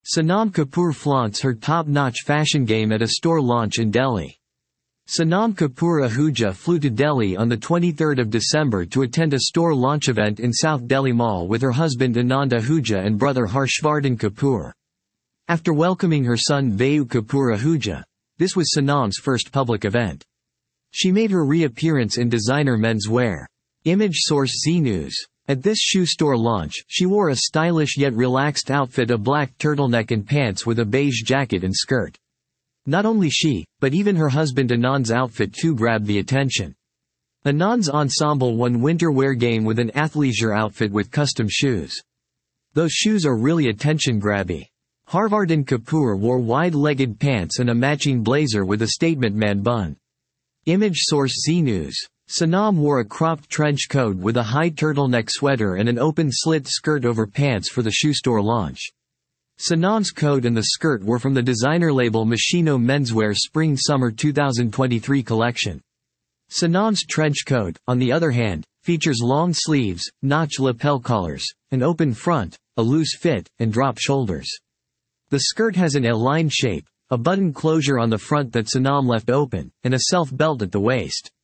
Sonam Kapoor flaunts her top-notch fashion game at a store launch in Delhi. Sonam Kapoor Ahuja flew to Delhi on 23 December to attend a store launch event in South Delhi Mall with her husband Anand Ahuja and brother Harshvardhan Kapoor. After welcoming her son Vayu Kapoor Ahuja, this was Sonam's first public event. She made her reappearance in designer men's wear. Image source Zee News. At this shoe store launch, she wore a stylish yet relaxed outfit, a black turtleneck and pants with a beige jacket and skirt. Not only she, but even her husband Anand's outfit too grabbed the attention. Anand's ensemble won winter wear game with an athleisure outfit with custom shoes. Those shoes are really attention-grabby. Harshvardhan Kapoor wore wide-legged pants and a matching blazer with a statement man bun. Image source Zee News. Sonam wore a cropped trench coat with a high turtleneck sweater and an open-slit skirt over pants for the shoe store launch. Sonam's coat and the skirt were from the designer label Machino Menswear Spring-Summer 2023 collection. Sonam's trench coat, on the other hand, features long sleeves, notch lapel collars, an open front, a loose fit, and drop shoulders. The skirt has an L-line shape, a button closure on the front that Sonam left open, and a self-belt at the waist.